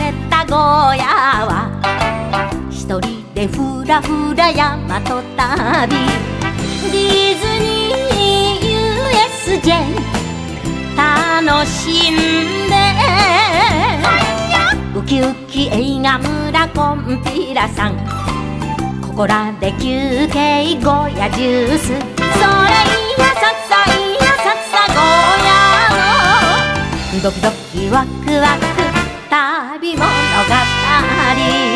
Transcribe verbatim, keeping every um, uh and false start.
れたゴーヤは一人でふらふら山と旅。ディズニー ユーエスジェー 楽しんで、ウキウキ映画村コンピラさん、ここらで休憩ゴーヤジュース。それいやさっさいやさっさゴーヤのドキドキワクワク旅物語。